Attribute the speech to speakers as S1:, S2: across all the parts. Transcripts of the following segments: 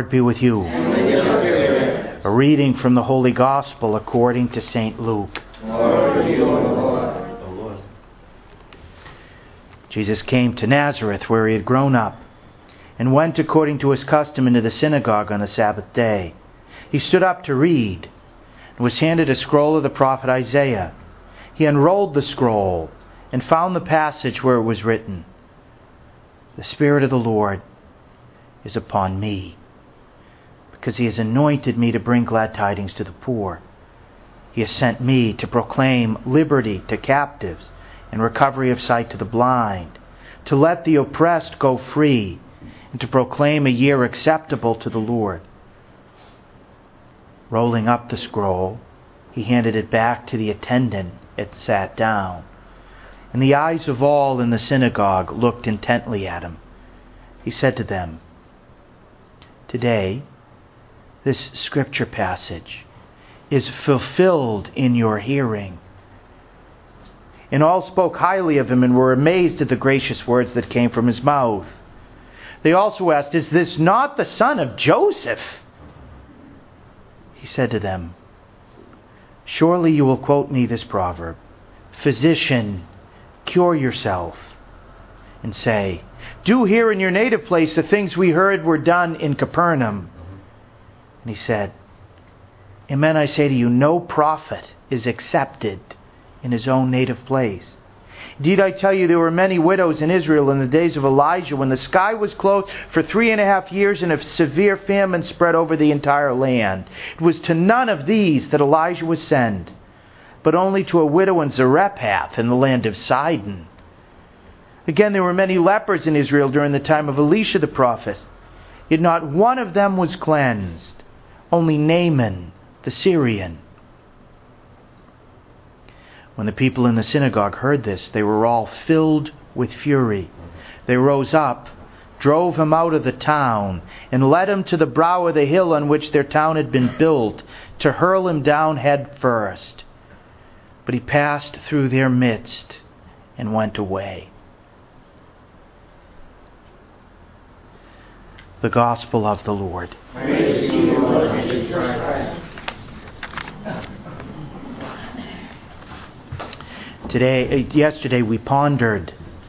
S1: Lord be with you.
S2: And with your spirit.
S1: A reading from the Holy Gospel according to St. Luke.
S2: Glory to you, O Lord.
S1: Jesus came to Nazareth, where he had grown up, and went according to his custom into the synagogue on the Sabbath day. He stood up to read, and was handed a scroll of the prophet Isaiah. He unrolled the scroll and found the passage where it was written, "The Spirit of the Lord is upon me, because he has anointed me to bring glad tidings to the poor. He has sent me to proclaim liberty to captives and recovery of sight to the blind, to let the oppressed go free, and to proclaim a year acceptable to the Lord." Rolling up the scroll, he handed it back to the attendant and sat down. And the eyes of all in the synagogue looked intently at him. He said to them, "Today, this scripture passage is fulfilled in your hearing." And all spoke highly of him and were amazed at the gracious words that came from his mouth. They also asked, "Is this not the son of Joseph?" He said to them, "Surely you will quote me this proverb, 'Physician, cure yourself,' and say, 'Do here in your native place the things we heard were done in Capernaum.'" And he said, "Amen, I say to you, no prophet is accepted in his own native place. Indeed, I tell you, there were many widows in Israel in the days of Elijah, when the sky was closed for 3.5 years and a severe famine spread over the entire land. It was to none of these that Elijah was sent, but only to a widow in Zarephath in the land of Sidon. Again, there were many lepers in Israel during the time of Elisha the prophet. Yet not one of them was cleansed, only Naaman the Syrian." When the people in the synagogue heard this, they were all filled with fury. They rose up, drove him out of the town, and led him to the brow of the hill on which their town had been built, to hurl him down head first. But he passed through their midst and went away. The Gospel of the Lord.
S2: Praise to you, Lord Jesus Christ.
S1: Yesterday we pondered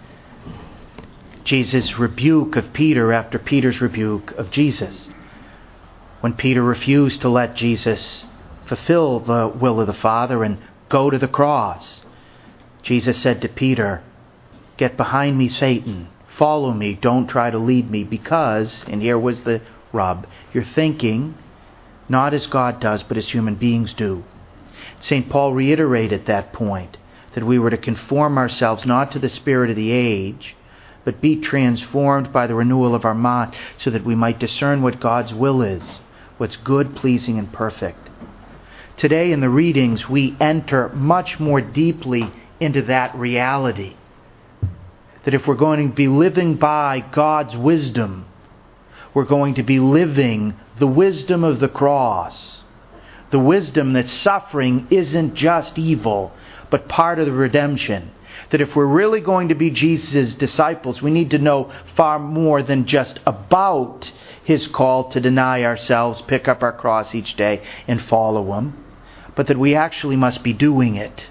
S1: Jesus' rebuke of Peter after Peter's rebuke of Jesus. When Peter refused to let Jesus fulfill the will of the Father and go to the cross, Jesus said to Peter, "Get behind me, Satan. Follow me. Don't try to lead me, because," and here was the rub, "you're thinking not as God does, but as human beings do." St. Paul reiterated that point, that we were to conform ourselves not to the spirit of the age, but be transformed by the renewal of our mind, so that we might discern what God's will is, what's good, pleasing, and perfect. Today in the readings, we enter much more deeply into that reality, that if we're going to be living by God's wisdom, we're going to be living the wisdom of the cross, the wisdom that suffering isn't just evil, but part of the redemption. That if we're really going to be Jesus' disciples, we need to know far more than just about his call to deny ourselves, pick up our cross each day, and follow him, but that we actually must be doing it.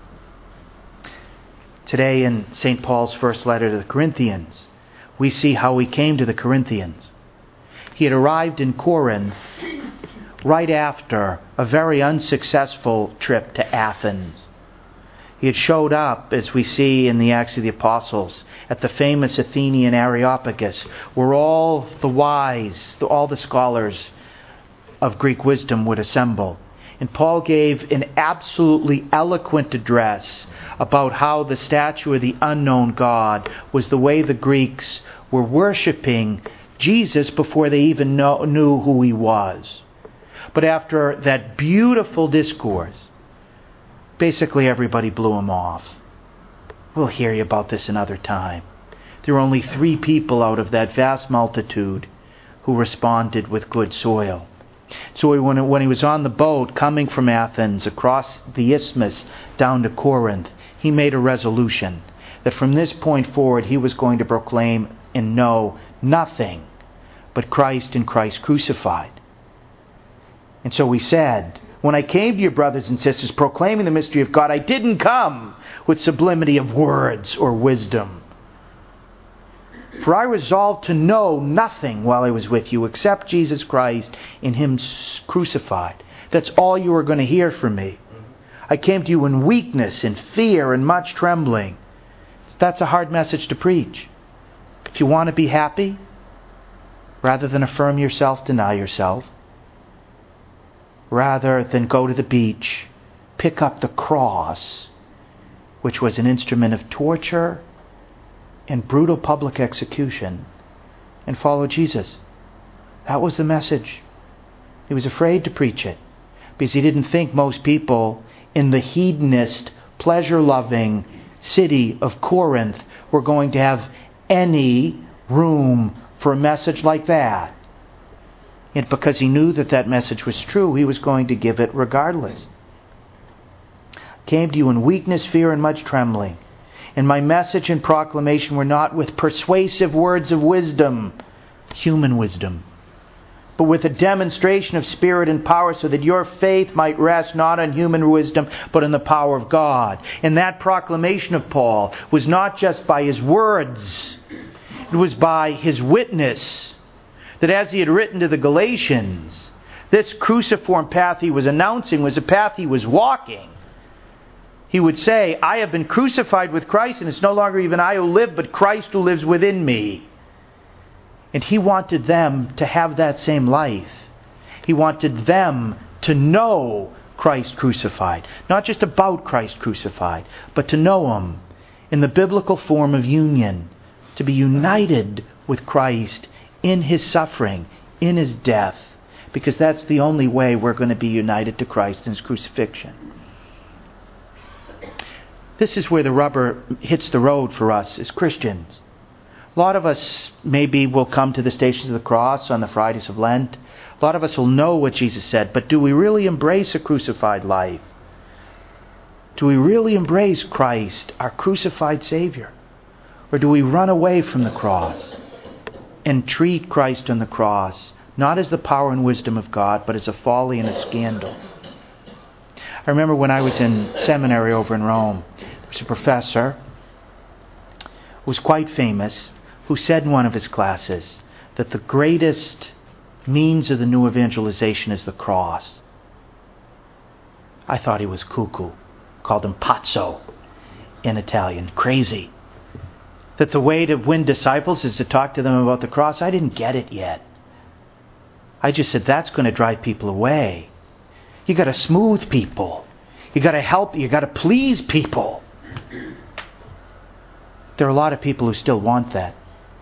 S1: Today in St. Paul's first letter to the Corinthians, we see how he came to the Corinthians. He had arrived in Corinth right after a very unsuccessful trip to Athens. He had showed up, as we see in the Acts of the Apostles, at the famous Athenian Areopagus, where all the wise, all the scholars of Greek wisdom would assemble. And Paul gave an absolutely eloquent address about how the statue of the unknown God was the way the Greeks were worshiping Jesus before they even knew who he was. But after that beautiful discourse, basically everybody blew him off. We'll hear you about this another time. There were only 3 people out of that vast multitude who responded with good soil. So when he was on the boat coming from Athens across the isthmus down to Corinth, he made a resolution that from this point forward he was going to proclaim and know nothing but Christ and Christ crucified. And so we said, when I came to you, brothers and sisters, proclaiming the mystery of God, I didn't come with sublimity of words or wisdom. For I resolved to know nothing while I was with you except Jesus Christ and Him crucified. That's all you are going to hear from me. I came to you in weakness, in fear, and much trembling. That's a hard message to preach. If you want to be happy, rather than affirm yourself, deny yourself. Rather than go to the beach, pick up the cross, which was an instrument of torture and brutal public execution, and follow Jesus. That was the message. He was afraid to preach it because he didn't think most people in the hedonist, pleasure-loving city of Corinth were going to have any room for a message like that. And because he knew that that message was true, he was going to give it regardless. Came to you in weakness, fear, and much trembling. And my message and proclamation were not with persuasive words of wisdom, human wisdom, but with a demonstration of spirit and power, so that your faith might rest not on human wisdom, but in the power of God. And that proclamation of Paul was not just by his words, it was by his witness. That as he had written to the Galatians, this cruciform path he was announcing was a path he was walking. He would say, I have been crucified with Christ, and it's no longer even I who live, but Christ who lives within me. And he wanted them to have that same life. He wanted them to know Christ crucified. Not just about Christ crucified, but to know Him in the biblical form of union. To be united with Christ in His suffering, in His death. Because that's the only way we're going to be united to Christ in His crucifixion. This is where the rubber hits the road for us as Christians. A lot of us maybe will come to the Stations of the Cross on the Fridays of Lent. A lot of us will know what Jesus said, but do we really embrace a crucified life? Do we really embrace Christ, our crucified Savior? Or do we run away from the cross and treat Christ on the cross not as the power and wisdom of God, but as a folly and a scandal? I remember when I was in seminary over in Rome, there was a professor who was quite famous, who said in one of his classes that the greatest means of the new evangelization is the cross. I thought he was cuckoo. Called him pazzo in Italian, crazy. That the way to win disciples is to talk to them about the cross. I didn't get it yet. I just said that's going to drive people away. You got to smooth people. You got to help. You got to please people. There are a lot of people who still want that.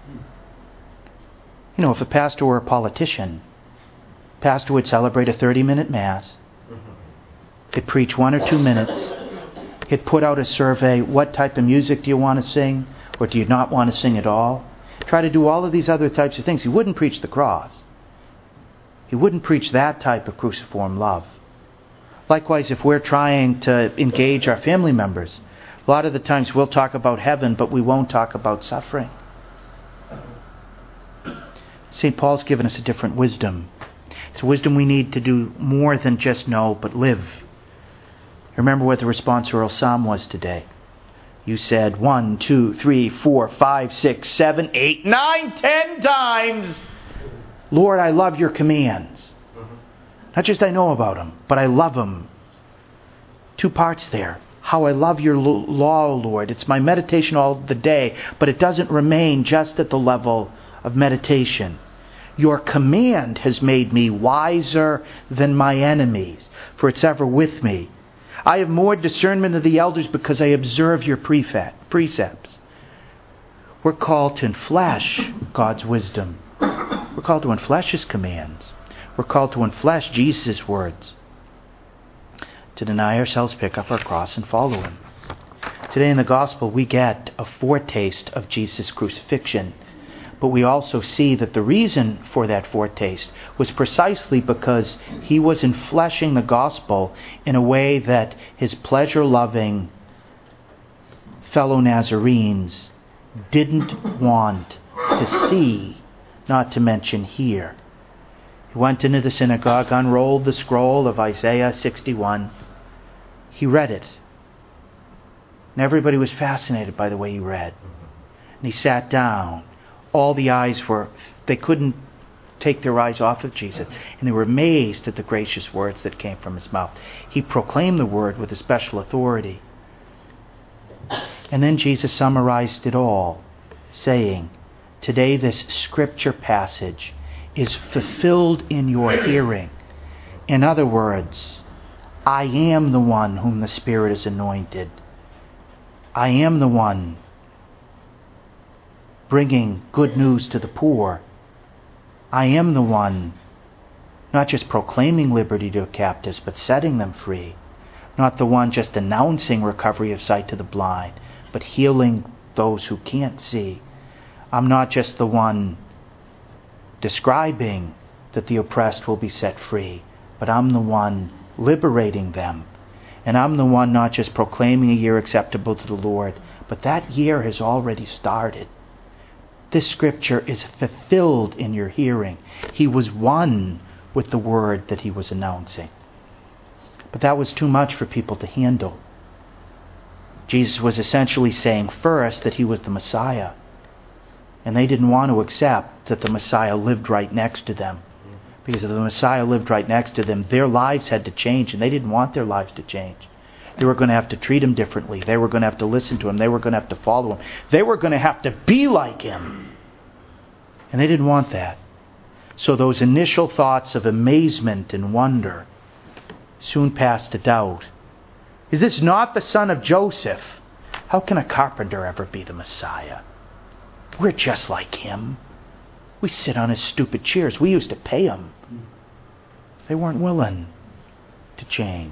S1: You know, if a pastor were a politician, pastor would celebrate a 30-minute Mass. He'd preach 1 or 2 minutes. He'd put out a survey. What type of music do you want to sing? Or do you not want to sing at all? Try to do all of these other types of things. He wouldn't preach the cross. He wouldn't preach that type of cruciform love. Likewise, if we're trying to engage our family members, a lot of the times we'll talk about heaven, but we won't talk about suffering. St. Paul's given us a different wisdom. It's a wisdom we need to do more than just know, but live. Remember what the responsorial psalm was today. You said 1, 2, 3, 4, 5, 6, 7, 8, 9, 10 times, Lord, I love your commands. Not just I know about them, but I love them. 2 parts there. How I love your law, Lord. It's my meditation all the day, but it doesn't remain just at the level of meditation. Your command has made me wiser than my enemies, for it's ever with me. I have more discernment than the elders because I observe your precepts. We're called to enflesh God's wisdom. We're called to enflesh His commands. We're called to enflesh Jesus' words. To deny ourselves, pick up our cross, and follow Him. Today in the Gospel we get a foretaste of Jesus' crucifixion. But we also see that the reason for that foretaste was precisely because He was enfleshing the gospel in a way that His pleasure-loving fellow Nazarenes didn't want to see not to mention here. He went into the synagogue, unrolled the scroll of Isaiah 61. He read it. And everybody was fascinated by the way he read. And he sat down. All the eyes they couldn't take their eyes off of Jesus. And they were amazed at the gracious words that came from his mouth. He proclaimed the word with a special authority. And then Jesus summarized it all, saying, "Today this scripture passage is fulfilled in your hearing." In other words, I am the one whom the Spirit has anointed. I am the one bringing good news to the poor. I am the one not just proclaiming liberty to captives, but setting them free. Not the one just announcing recovery of sight to the blind, but healing those who can't see. I'm not just the one describing that the oppressed will be set free, but I'm the one liberating them. And I'm the one not just proclaiming a year acceptable to the Lord, but that year has already started. This scripture is fulfilled in your hearing. He was one with the word that he was announcing. But that was too much for people to handle. Jesus was essentially saying first that he was the Messiah. And they didn't want to accept that the Messiah lived right next to them. Because if the Messiah lived right next to them, their lives had to change, and they didn't want their lives to change. They were going to have to treat him differently. They were going to have to listen to him. They were going to have to follow him. They were going to have to be like him. And they didn't want that. So those initial thoughts of amazement and wonder soon passed to doubt. Is this not the son of Joseph? How can a carpenter ever be the Messiah? We're just like him. We sit on his stupid chairs. We used to pay him. They weren't willing to change.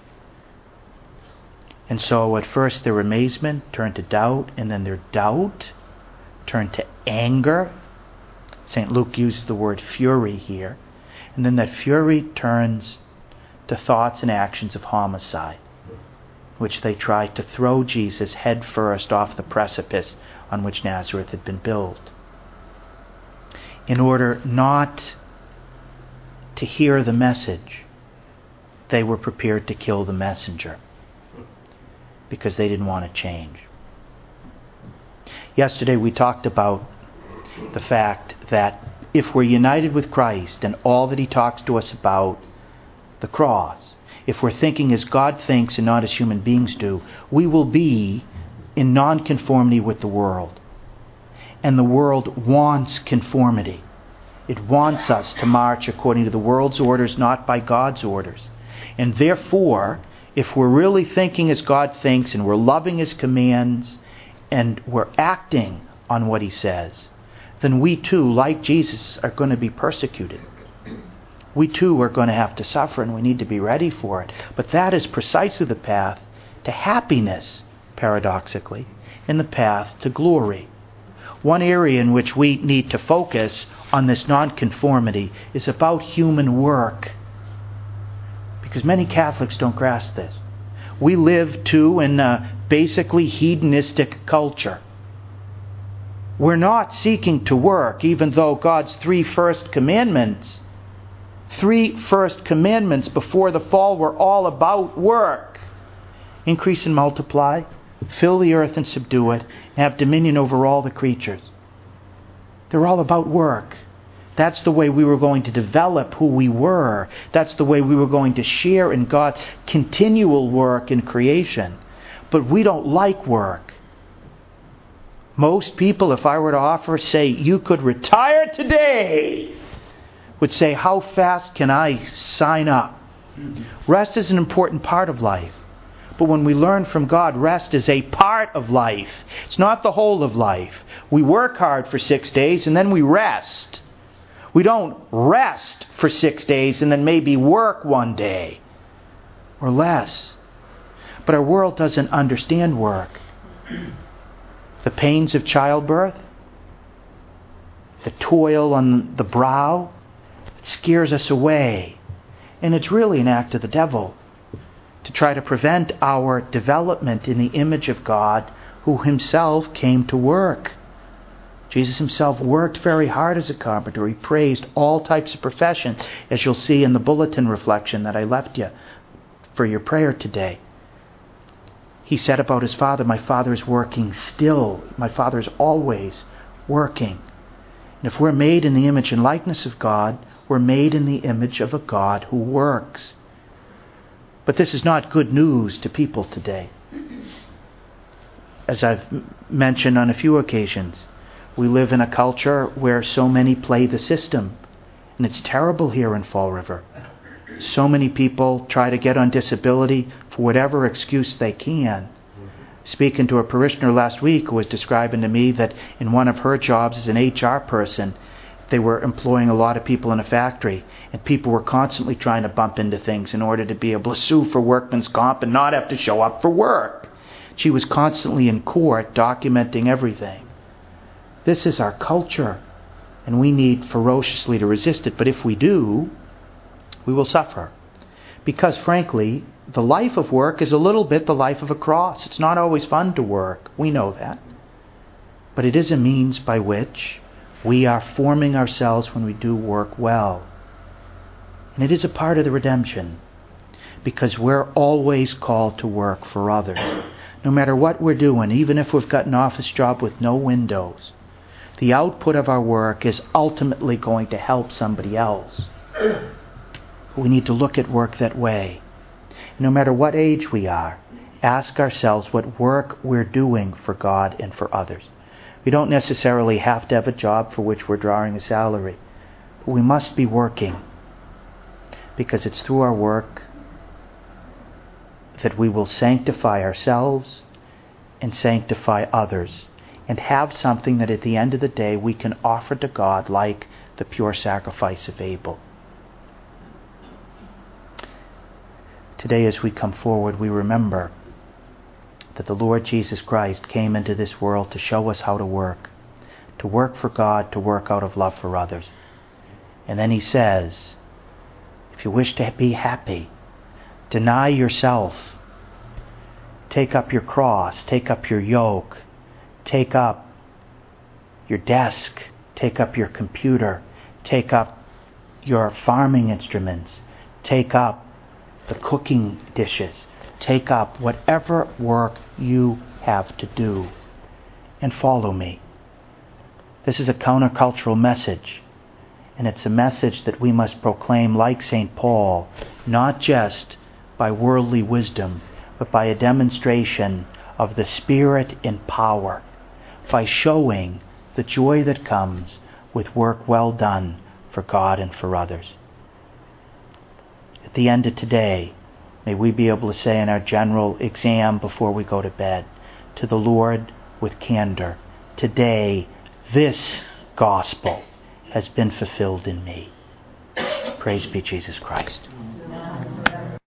S1: And so at first their amazement turned to doubt, and then their doubt turned to anger. St. Luke used the word fury here. And then that fury turns to thoughts and actions of homicide, which they tried to throw Jesus head first off the precipice on which Nazareth had been built. In order not to hear the message, they were prepared to kill the messenger because they didn't want to change. Yesterday we talked about the fact that if we're united with Christ and all that he talks to us about, the cross, if we're thinking as God thinks and not as human beings do, we will be in non-conformity with the world. And the world wants conformity. It wants us to march according to the world's orders, not by God's orders. And therefore, if we're really thinking as God thinks and we're loving his commands and we're acting on what he says, then we too, like Jesus, are going to be persecuted. We too are going to have to suffer, and we need to be ready for it. But that is precisely the path to happiness, paradoxically, and the path to glory. One area in which we need to focus on this nonconformity is about human work. Because many Catholics don't grasp this. We live too in a basically hedonistic culture. We're not seeking to work, even though God's three first commandments before the fall were all about work. Increase and multiply, fill the earth and subdue it, and have dominion over all the creatures. They're all about work. That's the way we were going to develop who we were. That's the way we were going to share in God's continual work in creation. But we don't like work. Most people, if I were to offer, say, you could retire today, would say, how fast can I sign up? Rest is an important part of life. But when we learn from God, rest is a part of life. It's not the whole of life. We work hard for 6 days and then we rest. We don't rest for 6 days and then maybe work one day or less. But our world doesn't understand work. The pains of childbirth, the toil on the brow, it scares us away. And it's really an act of the devil to try to prevent our development in the image of God, who himself came to work. Jesus himself worked very hard as a carpenter. He praised all types of professions, as you'll see in the bulletin reflection that I left you for your prayer today. He said about his Father, my Father is working still. My Father is always working. And if we're made in the image and likeness of God, we're made in the image of a God who works. But this is not good news to people today. As I've mentioned on a few occasions, we live in a culture where so many play the system. And it's terrible here in Fall River. So many people try to get on disability for whatever excuse they can. Speaking to a parishioner last week who was describing to me that in one of her jobs as an HR person, they were employing a lot of people in a factory, and people were constantly trying to bump into things in order to be able to sue for workman's comp and not have to show up for work. She was constantly in court documenting everything. This is our culture, and we need ferociously to resist it. But if we do, we will suffer. Because frankly, the life of work is a little bit the life of a cross. It's not always fun to work. We know that. But it is a means by which we are forming ourselves when we do work well. And it is a part of the redemption. Because we're always called to work for others. No matter what we're doing, even if we've got an office job with no windows, the output of our work is ultimately going to help somebody else. We need to look at work that way. No matter what age we are, ask ourselves what work we're doing for God and for others. We don't necessarily have to have a job for which we're drawing a salary, but we must be working, because it's through our work that we will sanctify ourselves and sanctify others, and have something that at the end of the day we can offer to God, like the pure sacrifice of Abel. Today, as we come forward, we remember that the Lord Jesus Christ came into this world to show us how to work for God, to work out of love for others. And then he says, if you wish to be happy, deny yourself, take up your cross, take up your yoke, take up your desk, take up your computer, take up your farming instruments, take up the cooking dishes, take up whatever work you have to do, and follow me. This is a countercultural message, and it's a message that we must proclaim like St. Paul, not just by worldly wisdom, but by a demonstration of the Spirit in power, by showing the joy that comes with work well done for God and for others. At the end of today, may we be able to say in our general exam before we go to bed, to the Lord with candor, today this gospel has been fulfilled in me. Praise be Jesus Christ.